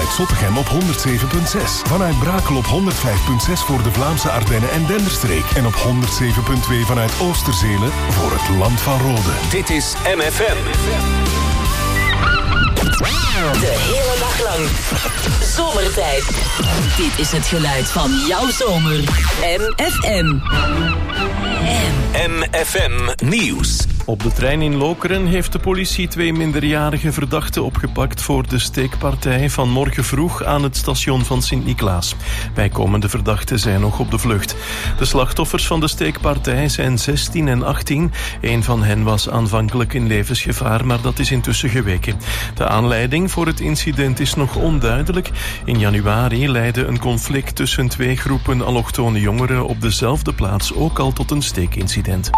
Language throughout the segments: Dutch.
vanuit Zottegem op 107.6. Vanuit Brakel op 105.6 voor de Vlaamse Ardennen en Denderstreek. En op 107.2 vanuit Oosterzelen voor het Land van Rode. Dit is MFM. De hele dag lang. Zomertijd. Dit is het geluid van jouw zomer. MFM. MFM Nieuws. Op de trein in Lokeren heeft de politie 2 minderjarige verdachten opgepakt voor de steekpartij van morgen vroeg aan het station van Sint-Niklaas. Bijkomende verdachten zijn nog op de vlucht. De slachtoffers van de steekpartij zijn 16 en 18. Een van hen was aanvankelijk in levensgevaar, maar dat is intussen geweken. De aanleiding voor het incident is nog onduidelijk. In januari leidde een conflict tussen 2 groepen allochtone jongeren op dezelfde plaats ook al tot een steekincident.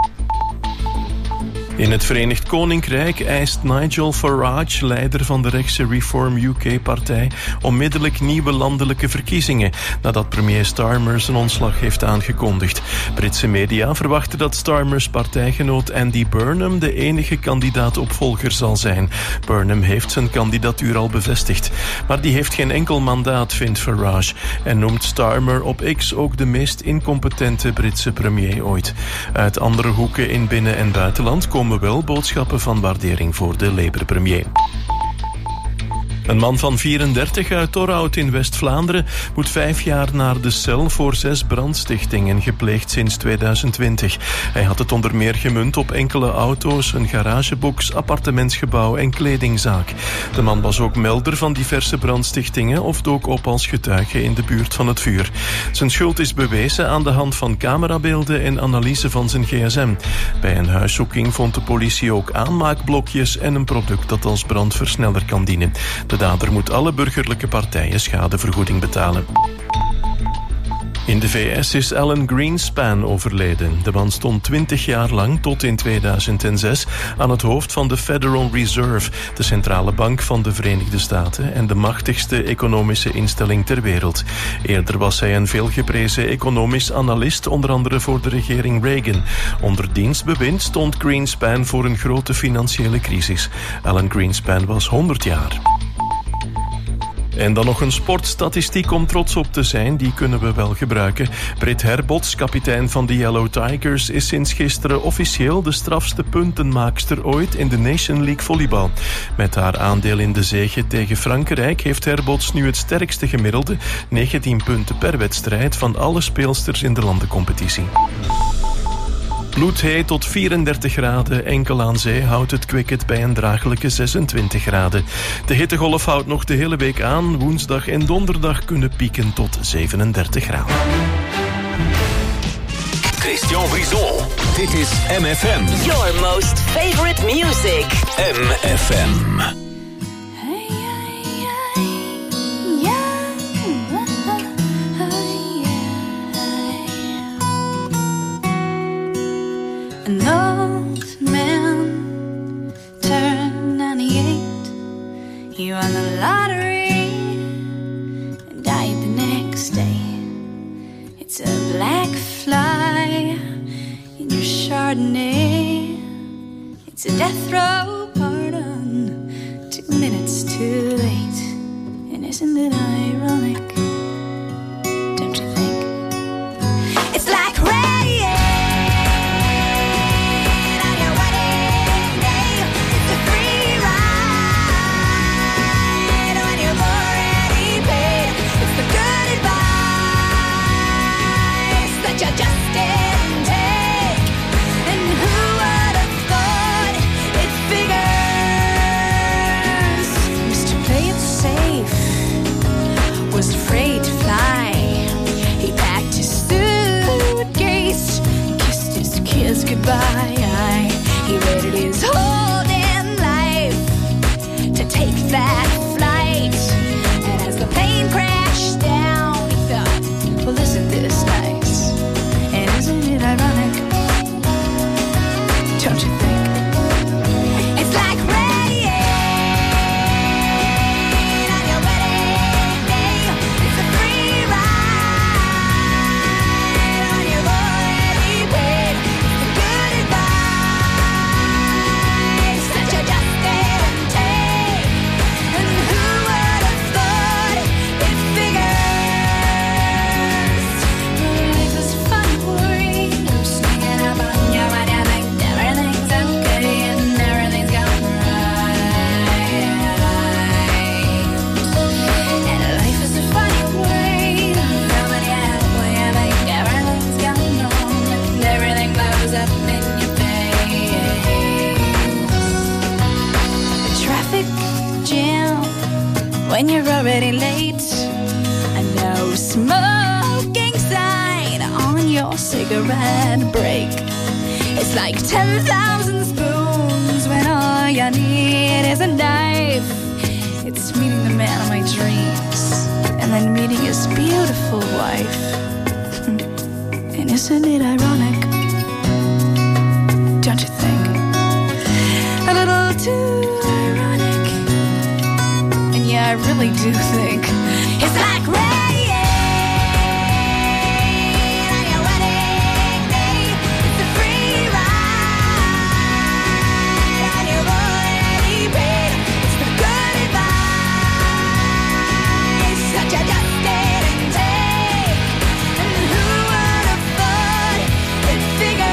In het Verenigd Koninkrijk eist Nigel Farage, leider van de rechtse Reform UK-partij, onmiddellijk nieuwe landelijke verkiezingen, nadat premier Starmer zijn ontslag heeft aangekondigd. Britse media verwachten dat Starmers partijgenoot Andy Burnham de enige kandidaat-opvolger zal zijn. Burnham heeft zijn kandidatuur al bevestigd. Maar die heeft geen enkel mandaat, vindt Farage, en noemt Starmer op X ook de meest incompetente Britse premier ooit. Uit andere hoeken in binnen- en buitenland komen wel boodschappen van waardering voor de Labour-premier. Een man van 34 uit Torhout in West-Vlaanderen moet 5 jaar naar de cel voor 6 brandstichtingen gepleegd sinds 2020. Hij had het onder meer gemunt op enkele auto's, een garagebox, appartementsgebouw en kledingzaak. De man was ook melder van diverse brandstichtingen of dook op als getuige in de buurt van het vuur. Zijn schuld is bewezen aan de hand van camerabeelden en analyse van zijn gsm. Bij een huiszoeking vond de politie ook aanmaakblokjes en een product dat als brandversneller kan dienen. De dader moet alle burgerlijke partijen schadevergoeding betalen. In de VS is Alan Greenspan overleden. De man stond 20 jaar lang, tot in 2006, aan het hoofd van de Federal Reserve, de centrale bank van de Verenigde Staten en de machtigste economische instelling ter wereld. Eerder was hij een veelgeprezen economisch analist, onder andere voor de regering Reagan. Onder diens bewind stond Greenspan voor een grote financiële crisis. Alan Greenspan was 100 jaar. En dan nog een sportstatistiek om trots op te zijn, die kunnen we wel gebruiken. Britt Herbots, kapitein van de Yellow Tigers, is sinds gisteren officieel de strafste puntenmaakster ooit in de Nation League volleybal. Met haar aandeel in de zege tegen Frankrijk heeft Herbots nu het sterkste gemiddelde, 19 punten per wedstrijd, van alle speelsters in de landencompetitie. Bloedheet tot 34 graden, enkel aan zee houdt het cricket bij een draaglijke 26 graden. De hittegolf houdt nog de hele week aan. Woensdag en donderdag kunnen pieken tot 37 graden. Christian Brison, dit is MFM. Your most favorite music. MFM. An old man turned 98. He won the lottery and died the next day. It's a black fly in your Chardonnay. It's a death row pardon, 2 minutes too late. And isn't it ironic? Don't you think? It's like rain. Was afraid when you're already late. And no smoking sign on your cigarette break. It's like 10,000 spoons when all you need is a knife. It's meeting the man of my dreams and then meeting his beautiful wife. And isn't it ironic? Don't you think? A little too ironic. And yeah, I really do think it's like rain on your wedding day. It's a free ride on your already paid. It's the good advice that you just didn't take. And who would have thought it figures?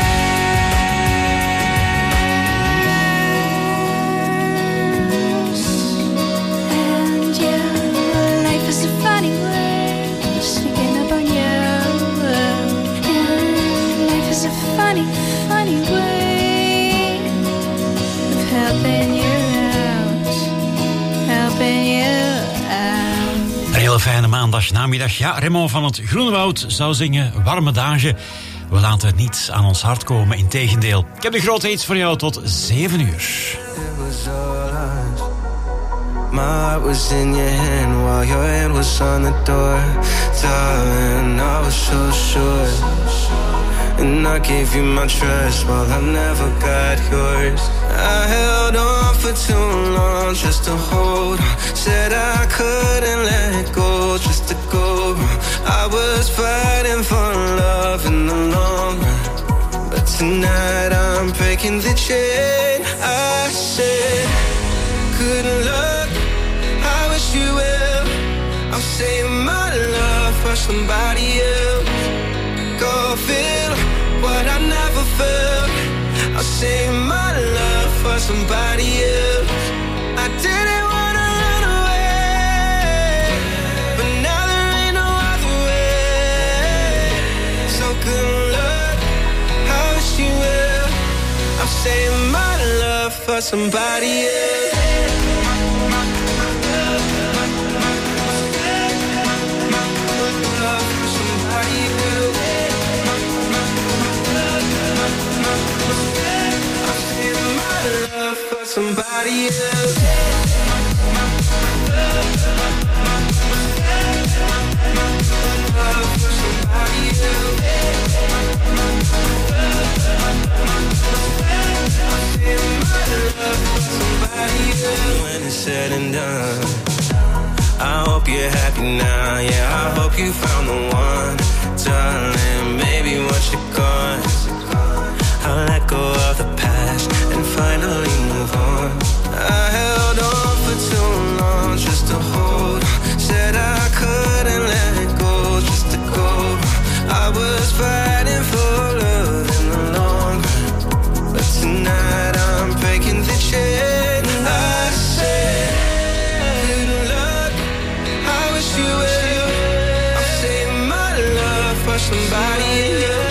And yeah, life is a funny way sneaking up on you. Yeah, life is a funny, funny way of helping you out, helping you out. Een hele fijne maandagnamiddag. Ja, Raymond van het Groenewoud zou zingen Warme Dagen. We laten het niet aan ons hart komen, integendeel. Ik heb de grote hits voor jou tot 7 uur. It was all ours. My heart was in your hand while your hand was on the door. Darling, I was so sure. And I gave you my trust while I never got yours. I held on for too long just to hold on. Said I couldn't let it go just to go. I was fighting for love in the long run. But tonight I'm breaking the chain. I said, good luck, I wish you well. I'm saying my love for somebody else. Go feel what I never felt. I'll save my love for somebody else. I didn't wanna run away, but now there ain't no other way. So good luck, I wish you well. I'm saving my love for somebody else. Somebody else. When it's said and done, I hope you're happy now. Yeah, I hope you found the one, darling. Maybe once you're gone, I'll let go of the past and finally move on. I held on for too long just to hold on. Said I couldn't let it go just to go. I was fighting for love in the long run, but tonight I'm breaking the chain. I said, good luck, I wish you well. I'm saving my love for somebody else.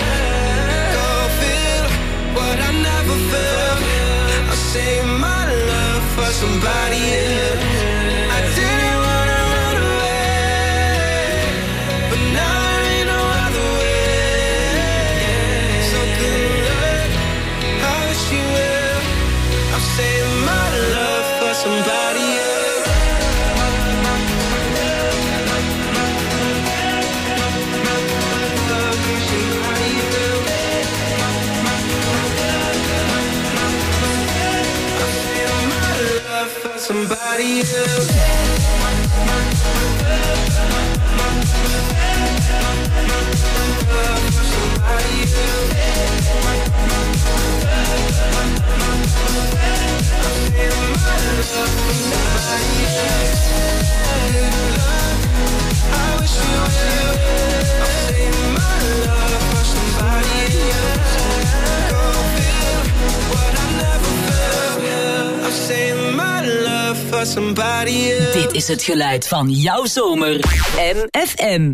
What I never felt, I'll save my love for somebody else. I didn't wanna run away, but now there ain't no other way. So good luck, I wish you well. I'll save my love for somebody else. Somebody else. Dit is het geluid van jouw zomer. MFM.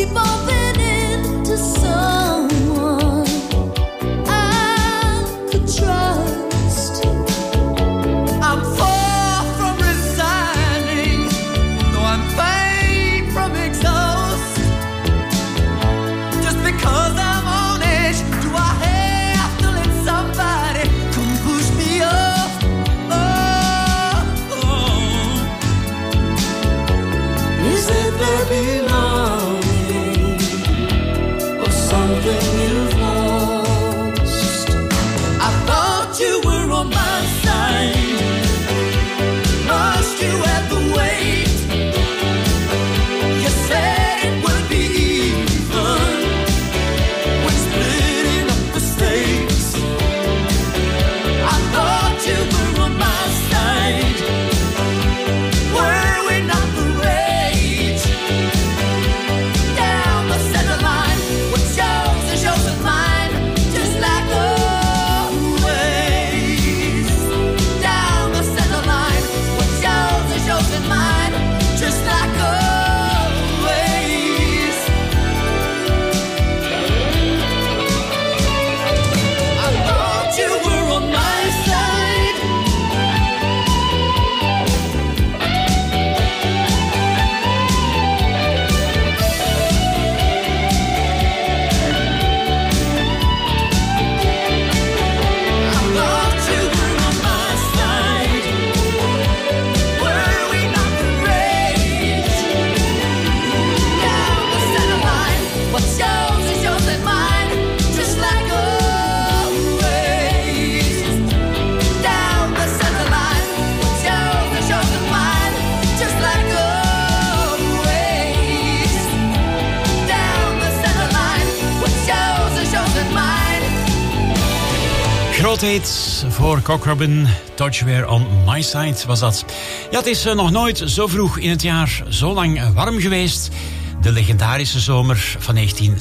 Grootheid voor Cock Robin, Touch Wear on My Side was dat. Ja, het is nog nooit zo vroeg in het jaar zo lang warm geweest. De legendarische zomer van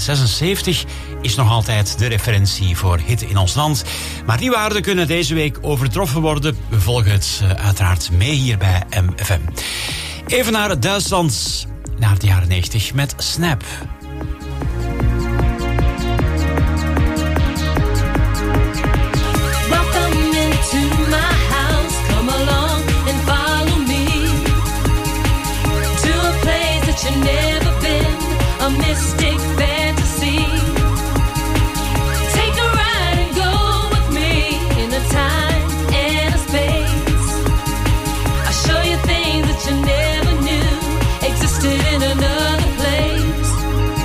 1976 is nog altijd de referentie voor hitte in ons land. Maar die waarden kunnen deze week overtroffen worden. We volgen het uiteraard mee hier bij MFM. Even naar Duitsland, naar de jaren 90 met Snap. You've never been a mystic fantasy. Take a ride and go with me in a time and a space. I'll show you things that you never knew existed in another place.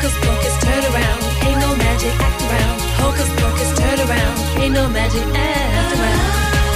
Hocus pocus, turn around. Ain't no magic, act around. Hocus pocus, turn around. Ain't no magic, act around.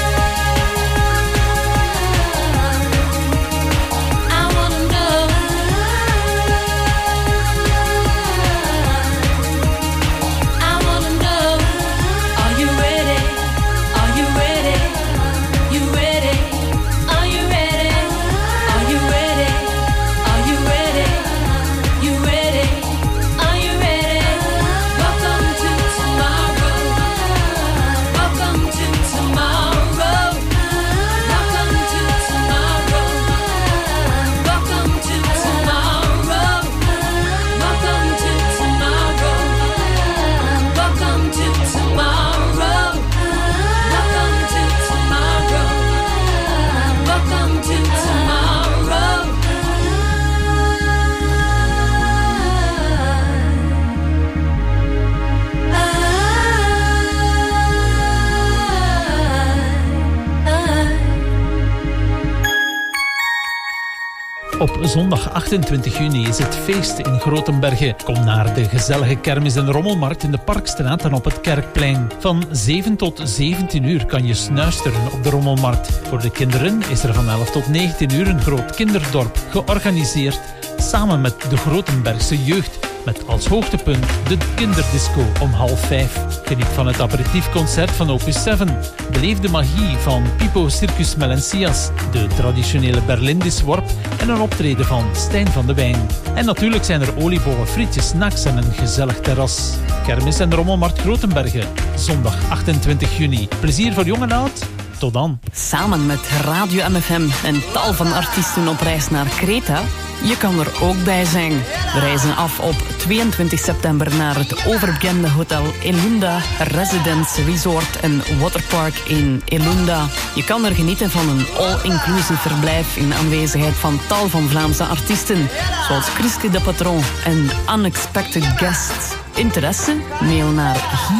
Op zondag 28 juni is het feest in Grotenbergen. Kom naar de gezellige kermis- en rommelmarkt in de Parkstraat en op het Kerkplein. Van 7 tot 17 uur kan je snuisteren op de rommelmarkt. Voor de kinderen is er van 11 tot 19 uur een groot kinderdorp georganiseerd samen met de Grotenbergse jeugd. Met als hoogtepunt de kinderdisco om 4:30. Geniet van het aperitiefconcert van Opus 7. Beleef de magie van Pipo Circus Melencias, de traditionele Berlindisworp en een optreden van Stijn van de Wijn. En natuurlijk zijn er oliebollen, frietjes, snacks en een gezellig terras. Kermis en Rommelmarkt Grotenbergen, zondag 28 juni. Plezier voor jong en oud. Tot dan. Samen met Radio MFM en tal van artiesten op reis naar Kreta. Je kan er ook bij zijn. We reizen af op 22 september naar het overbekende hotel Elunda Residence Resort en Waterpark in Elunda. Je kan er genieten van een all-inclusive verblijf in aanwezigheid van tal van Vlaamse artiesten, zoals Christy de Patron en Unexpected Guests. Interesse? Mail naar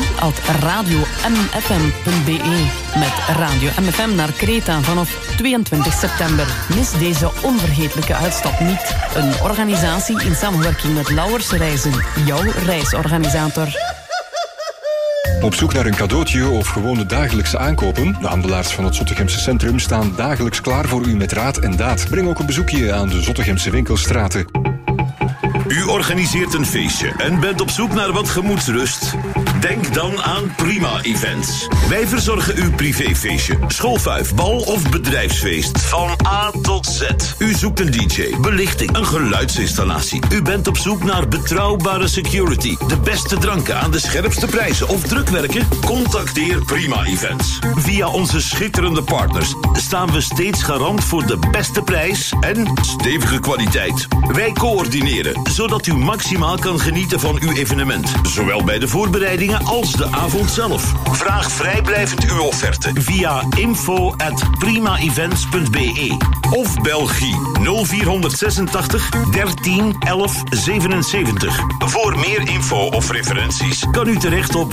hi@radiomfm.be. Met Radio MFM naar Kreta vanaf 22 september. Mis deze onvergetelijke uitstap niet. Een organisatie in samenwerking met Lauwers Reizen, jouw reisorganisator. Op zoek naar een cadeautje of gewone dagelijkse aankopen? De handelaars van het Zottegemse Centrum staan dagelijks klaar voor u met raad en daad. Breng ook een bezoekje aan de Zottegemse winkelstraten. U organiseert een feestje en bent op zoek naar wat gemoedsrust? Denk dan aan Prima Events. Wij verzorgen uw privéfeestje, schoolfuif, bal of bedrijfsfeest. Van A tot Z. U zoekt een DJ, belichting, een geluidsinstallatie. U bent op zoek naar betrouwbare security, de beste dranken aan de scherpste prijzen of drukwerken? Contacteer Prima Events. Via onze schitterende partners staan we steeds garant voor de beste prijs en stevige kwaliteit. Wij coördineren, zodat u maximaal kan genieten van uw evenement. Zowel bij de voorbereidingen als de avond zelf. Vraag vrijblijvend uw offerte via info@primaevents.be of Belgie 0486 13 11 77. Voor meer info of referenties kan u terecht op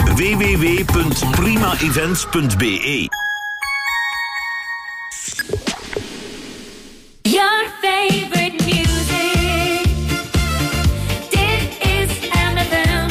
www.primaevents.be. Your favorite music. Dit is MFM.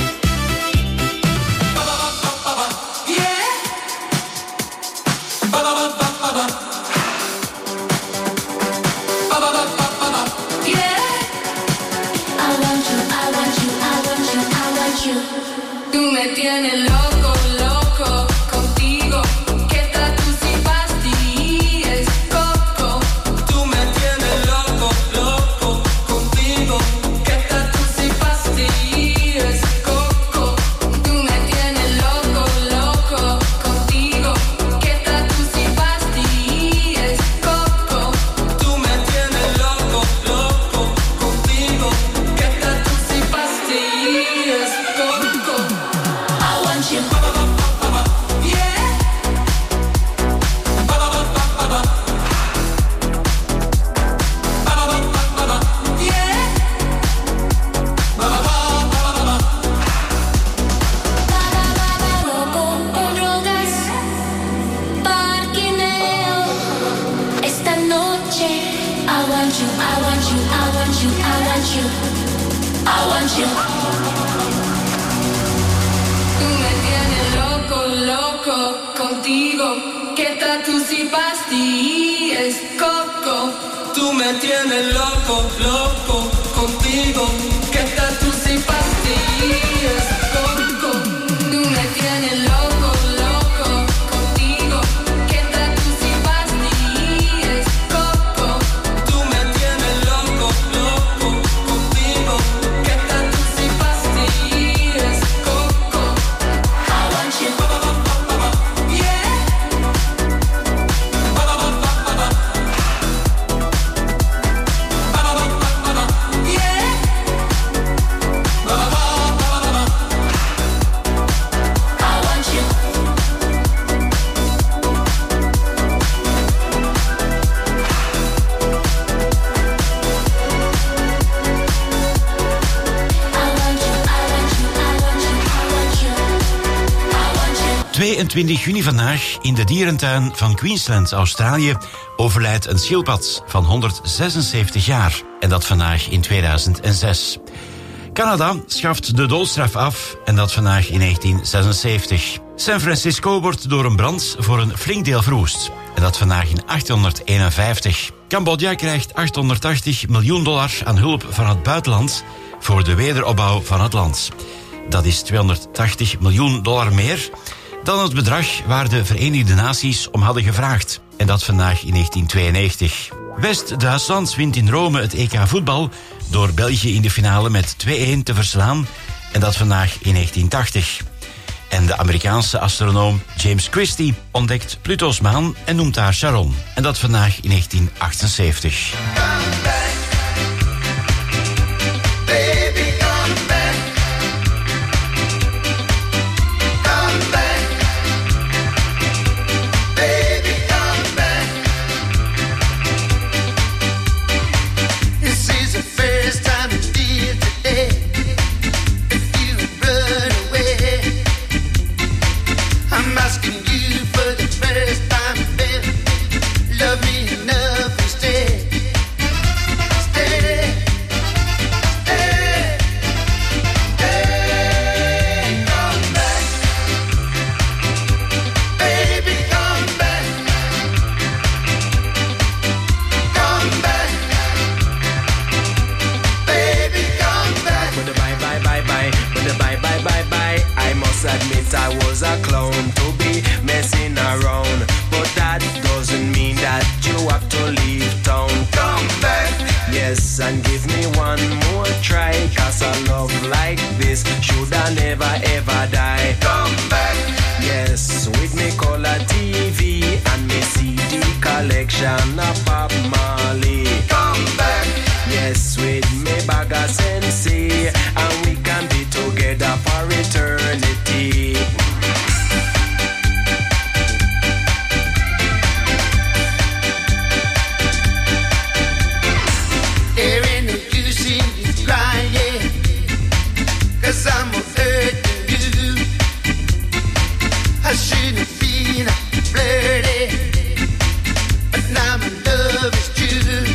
Tú me tienes loco, loco contigo. Que tú si pastillas, coco. Tú me tienes loco, loco contigo. Que tú si pastillas, coco. Tú me tienes loco, loco contigo. Que tú si pastillas, coco. Tú me tienes loco, loco contigo. Que tú si pastillas, coco. I want you. I want you. Tú me tienes loco, loco contigo. Que tatu si pastillas, coco. Tú me tienes loco, loco contigo. Que tatu si pastillas, coco. Tú me tienes loco, loco contigo. Que tatu si pastillas, coco. Tú me tienes loco, loco contigo. Que tatu si pastillas, coco. I want you. Yeah. I want you. 22 juni vandaag in de dierentuin van Queensland, Australië, overlijdt een schildpad van 176 jaar. En dat vandaag in 2006. Canada schaft de doodstraf af en dat vandaag in 1976. San Francisco wordt door een brand voor een flink deel verwoest. En dat vandaag in 1851. Cambodja krijgt $880 miljoen aan hulp van het buitenland voor de wederopbouw van het land. Dat is $280 miljoen meer dan het bedrag waar de Verenigde Naties om hadden gevraagd. En dat vandaag in 1992. West-Duitsland wint in Rome het EK voetbal door België in de finale met 2-1 te verslaan. En dat vandaag in 1980. En de Amerikaanse astronoom James Christie ontdekt Pluto's maan en noemt haar Charon. En dat vandaag in 1978. admit I was a clown to be messing around, but that doesn't mean that you have to leave town. Come back, yes, and give me one more try, 'cause a love like this should I never ever die. Come back, yes, with me color TV and me CD collection of Bob Marley. Come back, yes, with me bag of Sensei, and we can be together for eternity. There ain't no use in you trying, 'cause I'm hurting you. I shouldn't have been flirty, but now my love is true.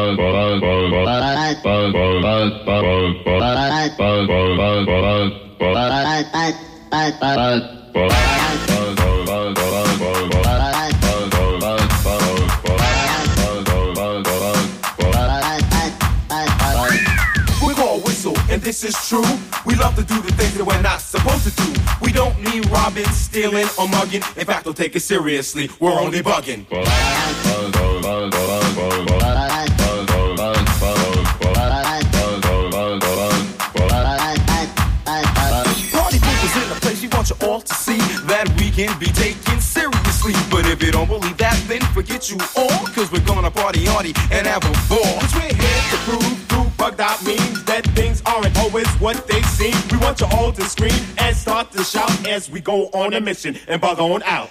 And this is true. We love to do the things that we're not supposed to do. We don't mean robbing, stealing, or mugging. In fact, don't take it seriously. We're only bugging. Party people's in a place we want you all to see that we can be taken seriously. But if you don't believe that, then forget you all. Cause we're gonna party hardy and have a ball. Cause we're here to prove bugged out means that things aren't always what they seem. We want you all to scream and start to shout as we go on a mission and bug on out.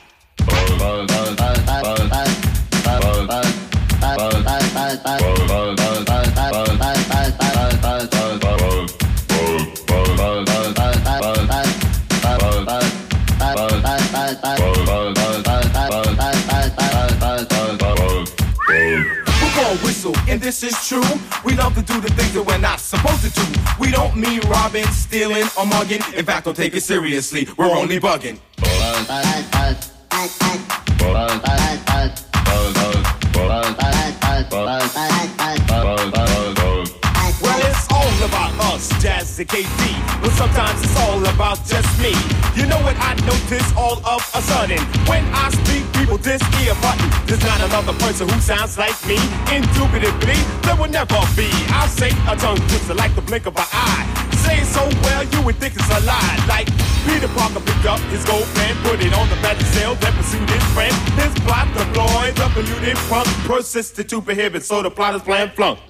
Whistle, and this is true. We love to do the things that we're not supposed to do. We don't mean robbing, stealing, or mugging. In fact, don't take it seriously. We're only bugging. Well, it's all about us, Jazz and KD, but sometimes it's all about just me. You know what I notice all of a sudden? When I speak, people diss ear button. There's not another person who sounds like me. Indubitably, there will never be. I'll say a tongue twister like the blink of an eye. Say so well, you would think it's a lie. Like Peter Parker picked up his gold pen, put it on the battlefield, then pursued his friend. His plot deployed, the polluted punk persisted to prohibit, so the plot is plan flunk.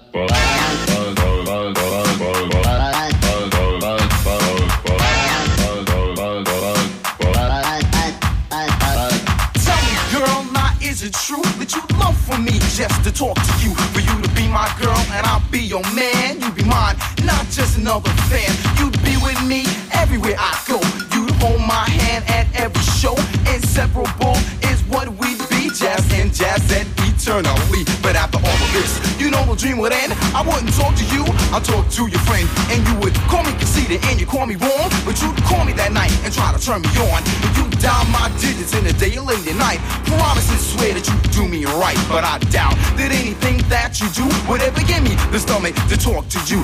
Is it true that you love for me just to talk to you? For you to be my girl and I'll be your man. You be mine, not just another fan. You'd be with me everywhere I go. You'd hold my hand at every show. Inseparable is what we'd be. Jazz and jazz and eternally. But after all of this, you know the dream would end. I wouldn't talk to you, I'll talk to your friend. And you would call me conceited and you call me wrong. But you'd call me that night and try to turn me on. And you dial my digits in the day or late at night. Promise and swear that you do me right. But I doubt that anything that you do would ever give me the stomach to talk to you.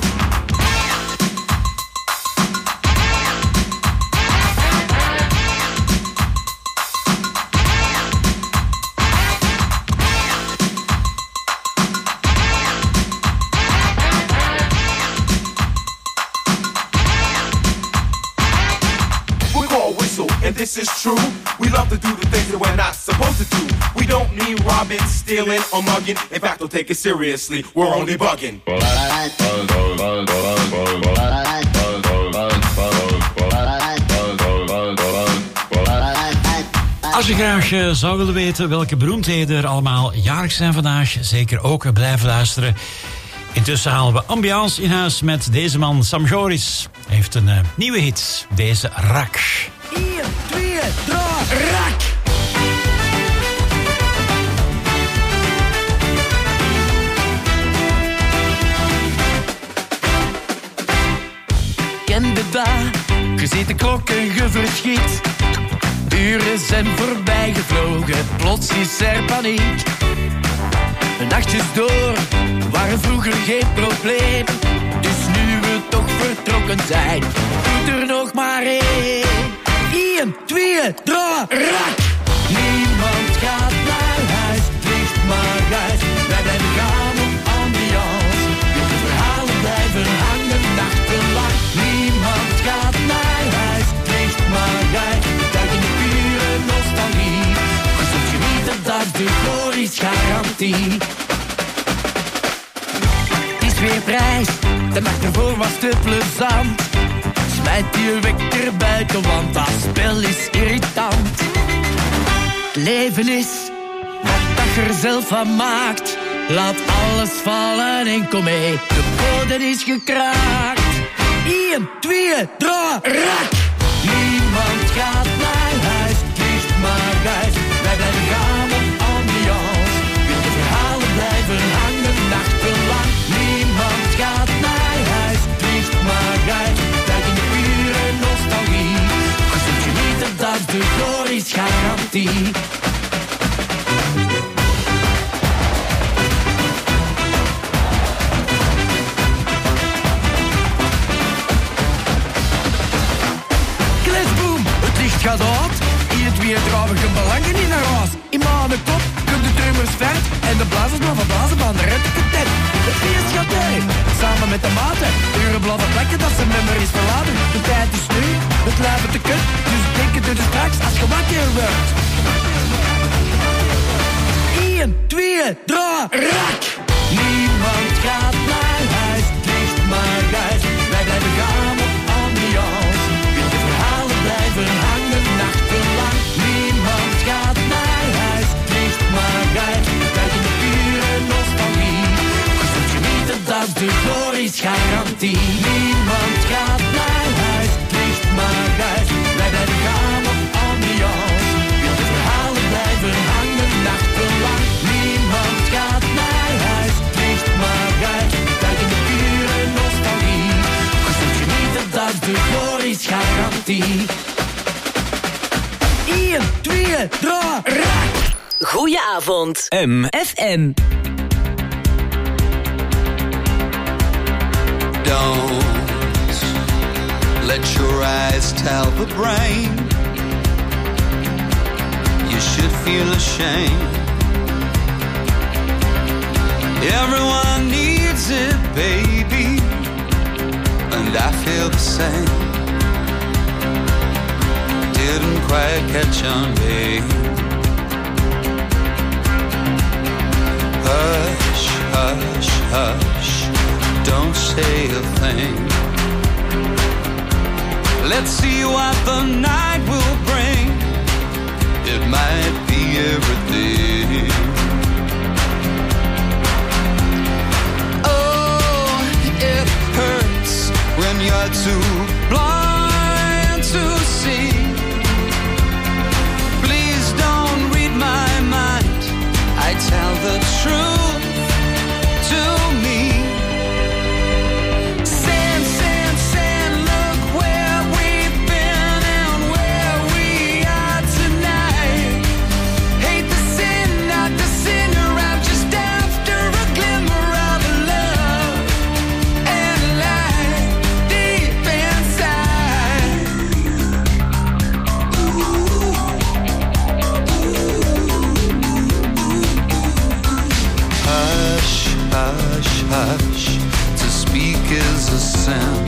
And this is true. We love to do the things that we're not supposed to do. We don't mean robbing, stealing, or mugging. In fact, don't take it seriously. We're only bugging. Als je graag zou willen weten welke beroemdheden er allemaal jarig zijn vandaag, zeker ook blijven luisteren. Intussen halen we ambiance in huis met deze man, Sam Joris. Hij heeft een nieuwe hit, deze Rak. 1, 2, 3, rak! Ken je dat? Je ziet de klok en je verschiet. Uren zijn voorbij gevlogen, plots is er paniek. De nachtjes door waren vroeger geen probleem. Dus nu we toch vertrokken zijn, doet er nog maar één. 1, 2, 3, rak! Niemand gaat naar huis, het ligt maar uit. Wij blijven gaan op ambiance. De verhalen blijven hangen nachtenlang. Niemand gaat naar huis, het ligt maar uit. Duik in de pure nostalgie. Je zult genieten, dat de glorie garantie. Het is weer prijs, de nacht ervoor was te plezant. Smijt je wekker buiten, want dat spel is irritant. Het leven is wat je er zelf van maakt. Laat alles vallen en kom mee, de bodem is gekraakt. 1, 2, 3, rak! Niemand gaat naar huis, het ligt maar uit. Wij blijven gaan op ambiance. De verhalen blijven hangen nachtenlang. garantie. Klesboom, het licht gaat uit. In het weer trouwige belangen in haar huis. In mijn kop komt de drummers vet. En de blazers maar van blazen van de retteketet. Het feest gaat uit, samen met de maten. Uren blaffen plekken dat ze nummer is verlaten. De tijd is nu, het lijven te kut. Dus denken doe er straks als je wakker wordt. 1, 2, 3, rak! Niemand gaat naar huis, het licht maar uit. Wij blijven gaan op ambiance. De verhalen blijven hangen nachtenlang. Niemand gaat naar huis, het licht maar uit. Buiten de pure nostalgie. Gezond genieten, dat is de glorisch garantie. Niemand gaat naar huis, het licht maar uit. Wij blijven gaan op ambiance. De verhalen blijven hangen nachtenlang. Niemand gaat naar huis, het licht maar uit. Buiten de pure nostalgie. Gezond genieten, dat is de glorisch garantie. 1, 2, 3, raak! Goedenavond. FM. Don't let your eyes tell the brain you should feel ashamed. Everyone needs it, baby, and I feel the same. Didn't quite catch on, babe. Hush, hush, hush, don't say a thing. Let's see what the night will bring. It might be everything. Oh, it hurts when you're too blind to see. Please don't read my mind. I tell the truth to me. Sand, sand, sand, look where we've been and where we are tonight. Hate the sin, not the sinner. I'm just after a glimmer of love and light deep inside. Hush, hush, hush, to speak is a sin,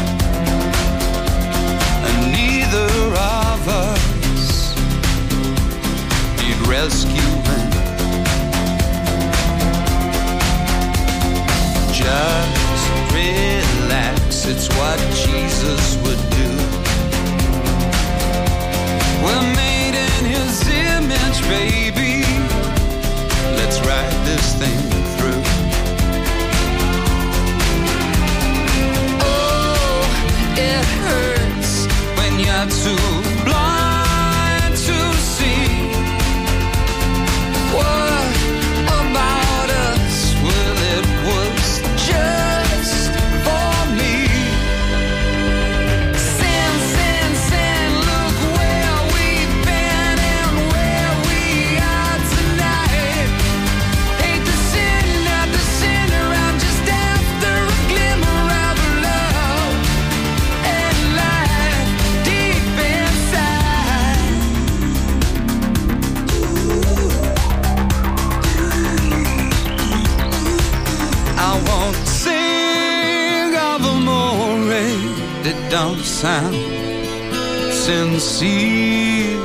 and neither of us need rescuing. Just relax, it's what Jesus would do. We're made in His image, baby. Let's ride this thing through. Oh, it hurts when you're too blind to see. What about us? Well, it was just for me. Sand, sand, sand, look where we've been and where we are tonight. Hate the sin, not the sinner. I'm just after a glimmer of love and light deep inside. I won't sing of amore that don't sound sincere.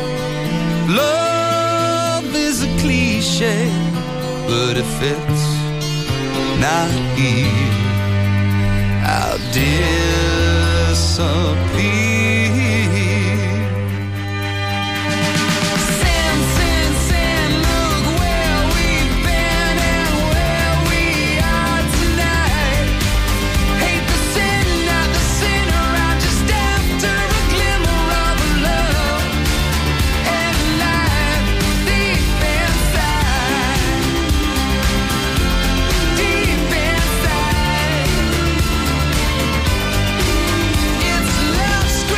Love is a cliche, but if it's not here, I'll disappear. Sand, sand, sand, look where we've been and where we are tonight. Hate the sin, not the sinner. I'm just after a glimmer of love and light deep inside. Deep inside. It's love.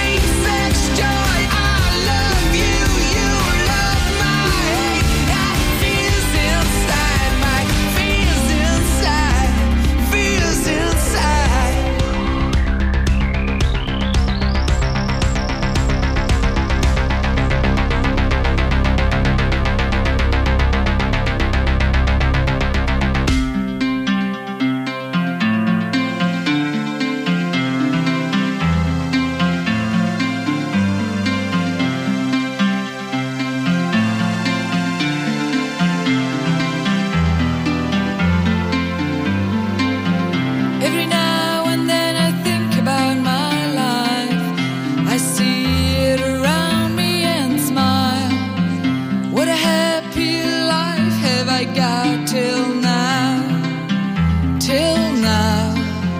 got till now, till now.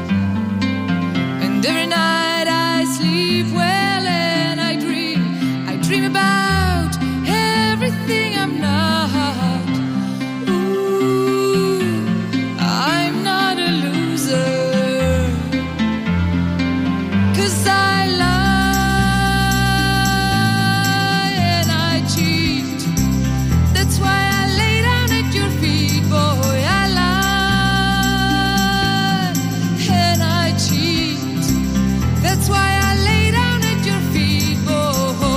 And every night I sleep well and I dream about everything I'm not. Ooh, I'm not a loser, 'cause I lie and I cheat. That's why I lay down at your feet, boy. I lie and I cheat. That's why I lay down at your feet, boy.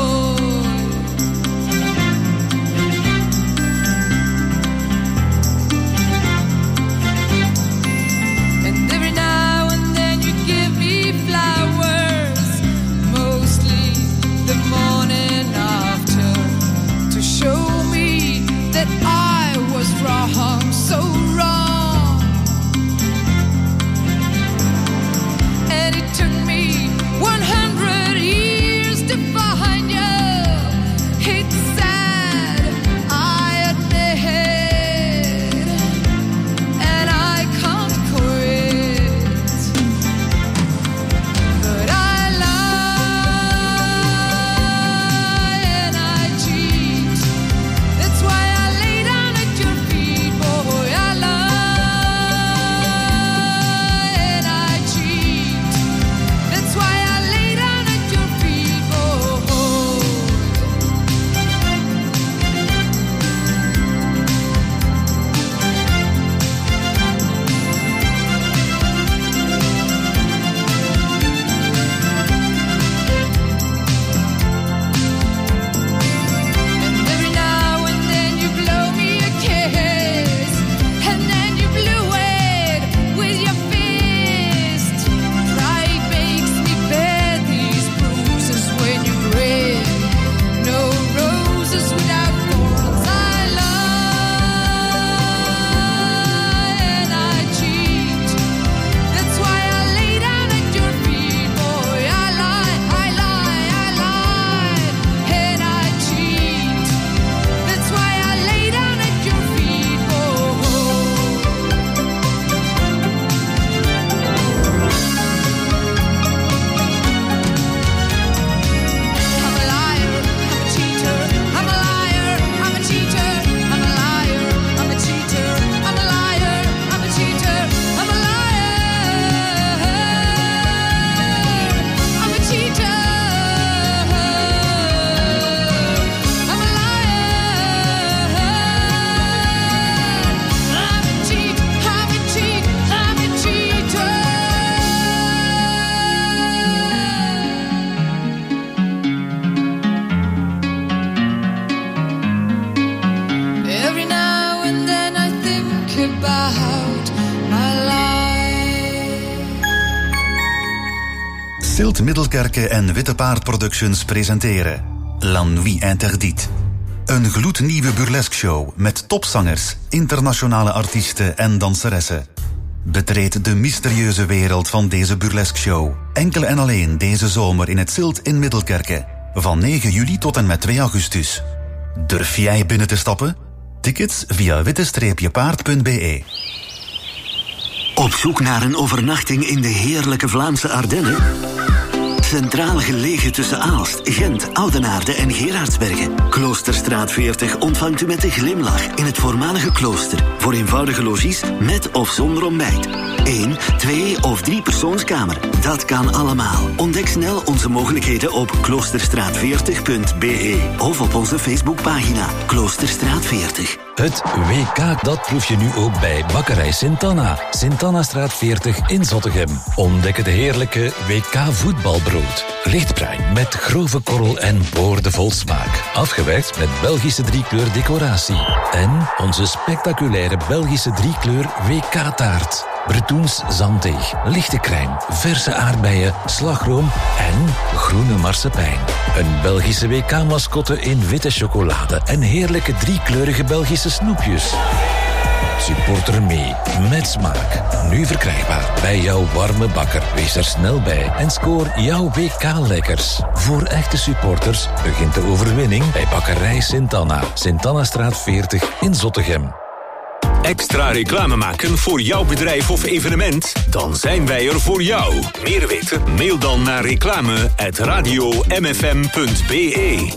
And every now and then you give me flowers, mostly the morning after, to show me that I was wrong, so wrong. And it took me 100 years to find you. It's sad, I admit, and I can't quit. But I lie and I cheat. That's why I lay down at your feet, boy. I lie and I cheat. That's why I lay down at your feet, boy. And every now and then you blow me a kiss, and then you blew it with your fist. Pride makes me bear these bruises when you grin. No roses without thorns. I lie and I cheat. That's why I lay down at your feet, boy. I lie and I cheat. That's why I lay down at your feet, boy. I'm a liar, I'm a cheater. I'm a liar, I'm a cheater. I'm a liar, I'm a cheater. I'm a liar, I'm a cheater. I'm a liar, I'm a cheater. I'm a liar, I'm a cheat, I'm a cheat, I'm a cheater. Every now and then I think about my life. Silt Middelkerke en Witte Paard Productions presenteren La Nuit Interdite. Een gloednieuwe burlesque-show met topzangers, internationale artiesten en danseressen. Betreed de mysterieuze wereld van deze burlesque-show. Enkel en alleen deze zomer in het Silt in Middelkerke. Van 9 juli tot en met 2 augustus. Durf jij binnen te stappen? Tickets via witte-paard.be. Op zoek naar een overnachting in de heerlijke Vlaamse Ardennen? Centraal gelegen tussen Aalst, Gent, Oudenaarde en Gerardsbergen. Kloosterstraat 40 ontvangt u met een glimlach in het voormalige klooster. Voor eenvoudige logies met of zonder ontbijt. 1, 2 of 3 persoonskamer. Dat kan allemaal. Ontdek snel onze mogelijkheden op kloosterstraat40.be of op onze Facebookpagina Kloosterstraat 40. Het WK, dat proef je nu ook bij Bakkerij Sint-Anna. Sint-Anna-straat 40 in Zottegem. Ontdek het heerlijke WK-voetbalbrood. Lichtbruin met grove korrel en boordevol smaak. Afgewerkt met Belgische 3-kleur decoratie. En onze spectaculaire Belgische 3-kleur WK-taart. Bretoens zanddeeg, lichte crème, verse aardbeien, slagroom en groene marsepein. Een Belgische WK-mascotte in witte chocolade en heerlijke 3-kleurige Belgische snoepjes. Supporter mee, met smaak. Nu verkrijgbaar bij jouw warme bakker. Wees er snel bij en scoor jouw WK-lekkers. Voor echte supporters begint de overwinning bij Bakkerij Sint-Anna. Sint-Anna-straat 40 in Zottegem. Extra reclame maken voor jouw bedrijf of evenement? Dan zijn wij er voor jou. Meer weten? Mail dan naar reclame@radiomfm.be.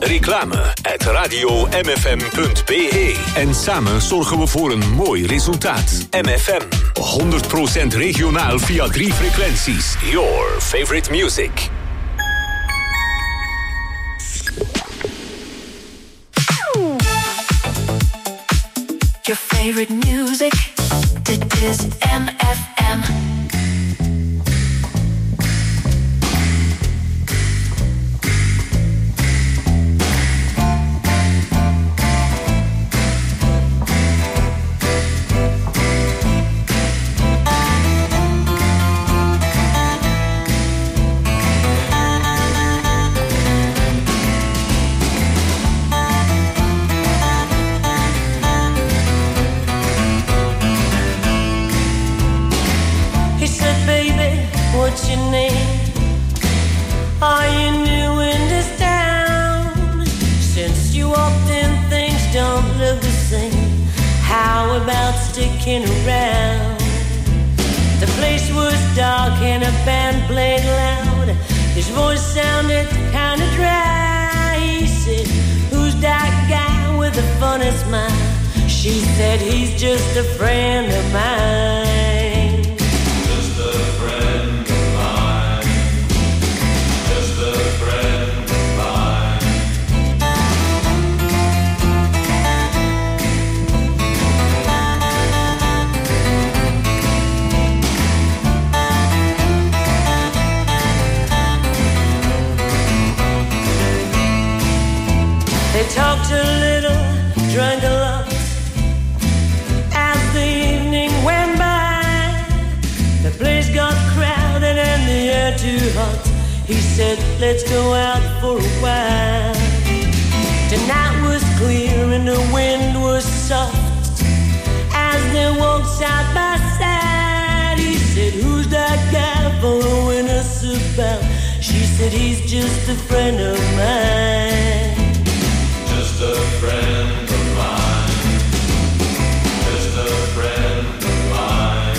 Reclame@radiomfm.be. En samen zorgen we voor een mooi resultaat. MFM. 100% regionaal via 3 frequenties. Your favorite music. Your favorite music. Dit is MFM. What's your name? Are you new in this town? Since you walked in, things don't look the same. How about sticking around? The place was dark and a band played loud. His voice sounded kind of dry. He said, who's that guy with the funny smile? She said, he's just a friend of mine. Just a friend. They talked a little, drank a lot. As the evening went by, the place got crowded and the air too hot. He said, let's go out for a while. The night was clear and the wind was soft. As they walked side by side, he said, who's that guy following us about? She said, he's just a friend of mine. Just a friend of mine. Just a friend of mine.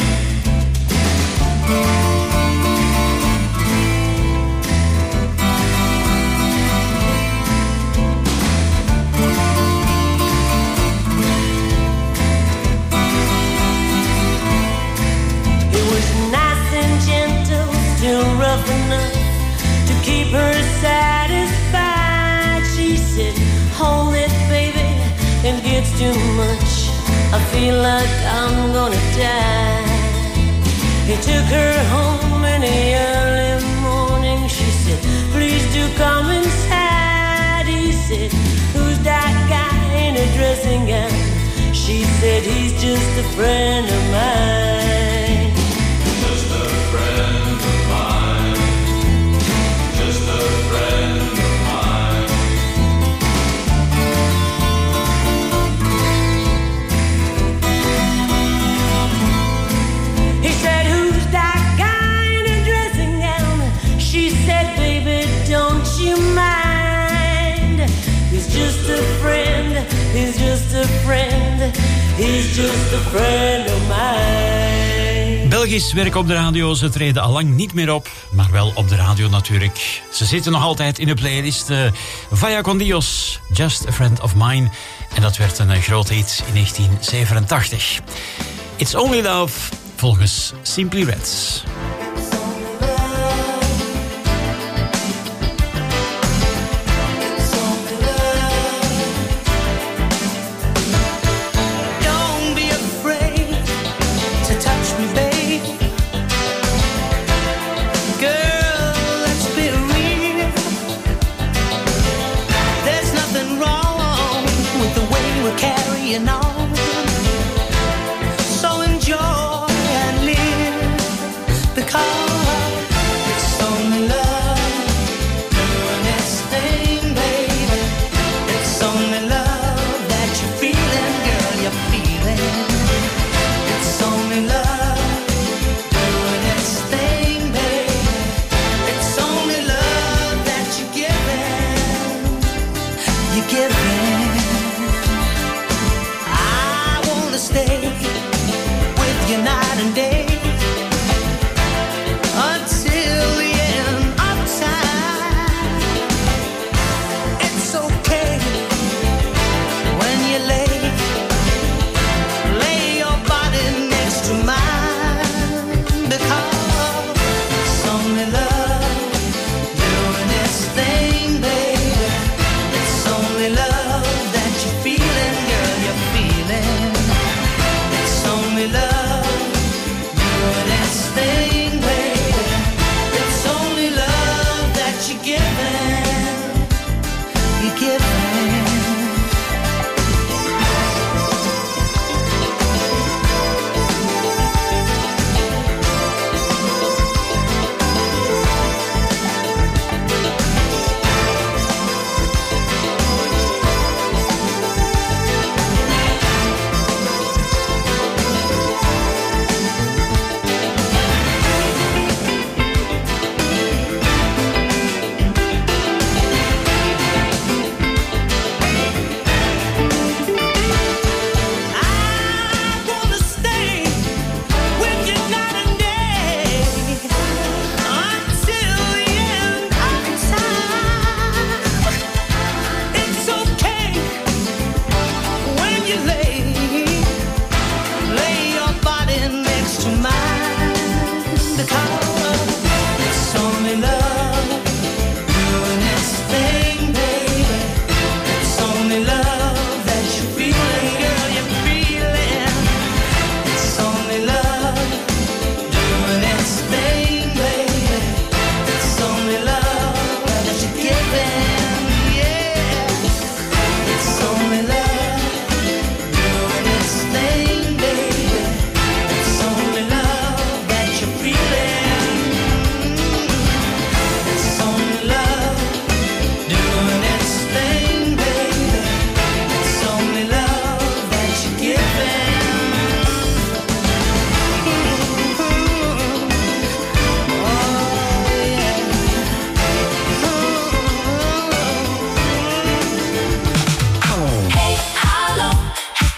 It was nice and gentle, still rough enough to keep her satisfied. She said, hold it, baby, it gets too much. I feel like I'm gonna die. He took her home in the early morning. She said, please do come inside. He said, who's that guy in a dressing gown? She said, he's just a friend of mine. Just a friend of mine. Just a friend of mine. He said, who's that guy in a dressing gown? She said, baby, don't you mind? He's just a friend, he's just a friend, he's just a friend of mine. Belgisch werk op de radio, ze treden al lang niet meer op, maar wel op de radio natuurlijk. Ze zitten nog altijd in de playlist. Vaya con Dios, Just a Friend of Mine. En dat werd een groot hit in 1987. It's Only Love, volgens Simply Reds. Don't be afraid to touch me, babe. Girl, let's be real. There's nothing wrong with the way we're carrying on. So enjoy and live, because it's only love doing its thing, baby. It's only love that you're feeling, girl, you're feeling. It's only love doing its thing, baby. It's only love that you're giving. I wanna stay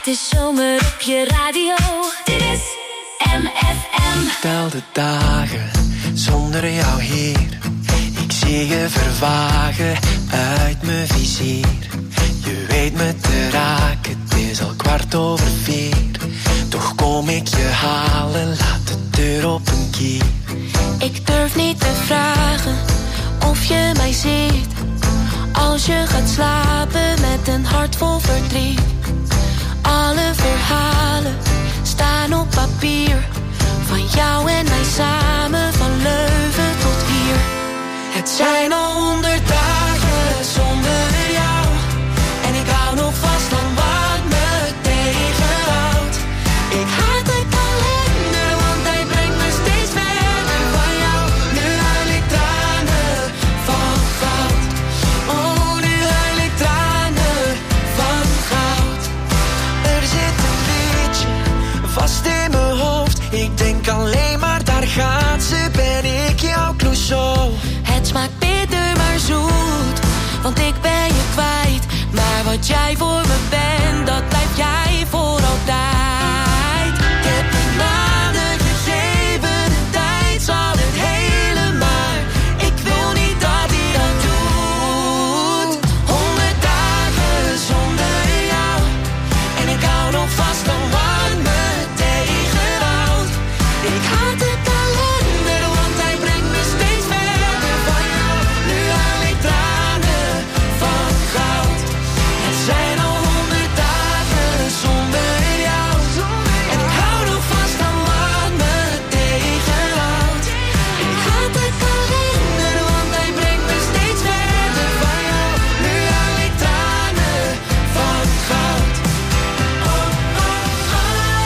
Het is zomer op je radio. Dit is MFM. Tel de dagen zonder jou hier. Ik zie je vervagen uit mijn vizier. Je weet me te raken, het is al 4:15. Toch kom ik je halen, laat de deur op een kier. Ik durf niet te vragen of je mij ziet. Als je gaat slapen met een hart vol verdriet. Alle verhalen staan op papier. Van jou en mij samen, van Leuven tot hier. Het zijn al 100 dagen zonder jou. En ik hou nog vast aan wat me tegenhoudt. Ik haat de kalender, want hij brengt me steeds verder van jou. Nu huil ik tranen van goud. Oh, nu huil ik tranen van goud. Er zit een liedje vast in mijn hoofd. Ik denk alleen maar, daar gaat ze, ben ik jouw Clouseau. Het smaakt bitter maar zoet, want ik ben je kwijt. Maar wat jij voor me bent, dat blijf jij voor altijd. Ik heb je naden gegeven, de tijd zal het hele, maar ik wil niet dat hij dat doet. 100 dagen zonder jou, en ik hou nog vast aan wat me tegenhoudt. Ik haat de kalender, want hij brengt me steeds verder van jou. Nu haal ik tranen van goud. Het zijn al 100 dagen zonder jou. En ik hou nog vast aan wat me tegenhoudt. Ik haat de kalender, want hij brengt me steeds verder van jou. Nu haal ik tranen van goud. Oh, oh, oh.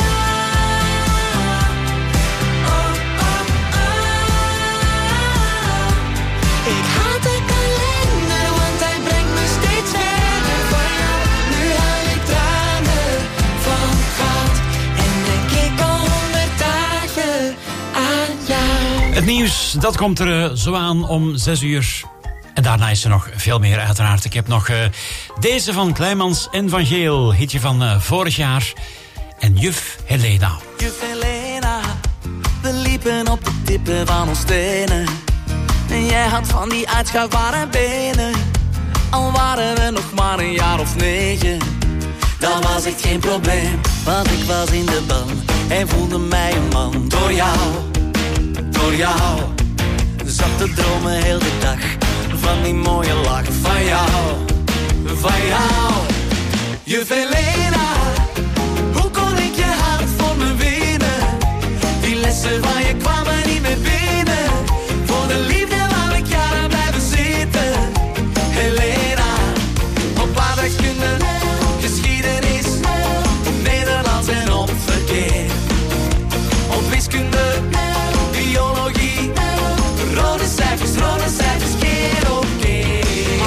Ik haat de kalender, want hij brengt me steeds verder van jou. Nu haal ik tranen van goud. En denk ik al 100 dagen aan jou. Het nieuws, dat komt er zo aan om 6 uur. En daarna is er nog veel meer uiteraard. Ik heb nog deze van Kleimans en Van Geel. Hitje van vorig jaar. En Juf Helena. Juf Helena, we liepen op de tippen van ons tenen. En jij had van die uitschuifbare benen. Al waren we nog maar een jaar of 9. Dat was echt geen probleem, want ik was in de ban. En voelde mij een man door jou, door jou. Zat te dromen heel de dag van die mooie lach van jou, van jou. Juf Helena, hoe kon ik je hart voor me winnen? Die lessen van je kwamen niet meer binnen. Voor de liefde wou ik jaren blijven zitten. Helena, op aardrijkskunde, geschiedenis, Nederlands en op verkeer. Op wiskunde, biologie, rode cijfers keer op keer.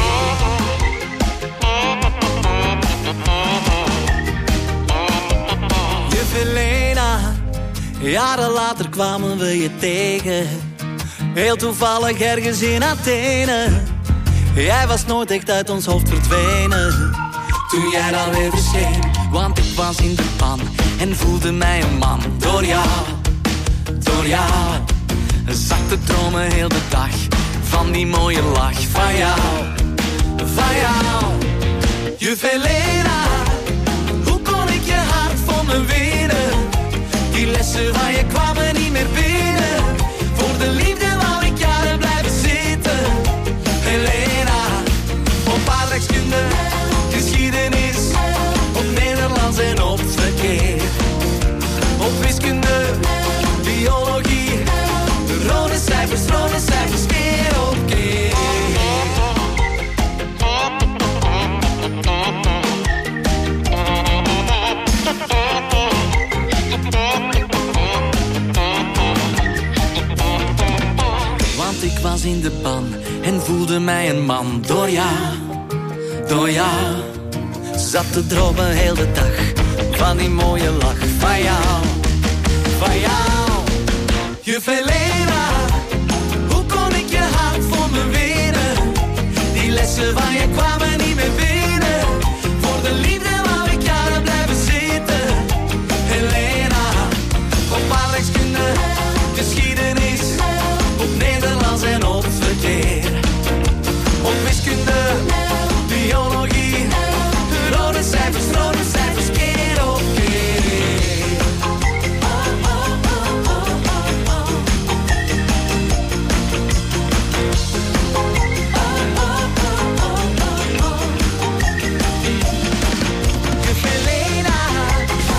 Juf Helena, jaren later kwamen we je tegen. Heel toevallig ergens in Athene. Jij was nooit echt uit ons hoofd verdwenen. Toen jij dan weer verscheen, want ik was in de pan. En voelde mij een man door jou, door jou. Zat te dromen heel de dag van die mooie lach van jou, van jou. Juf Helena, hoe kon ik je hart voor me winnen? Die lessen van je kwamen niet meer binnen. Voor de liefde wou ik jaren blijven zitten. Helena, op aardrijkskunde, geschiedenis, op Nederlands en op verkeer. Op wiskunde, biologie, rode cijfers keer op keer. Want ik was in de ban en voelde mij een man door jou, door jou. Zat te dromen heel de dag van die mooie lach van jou, van jou. Juf Helena, hoe kon ik je hart voor me winnen? Die lessen van je kwamen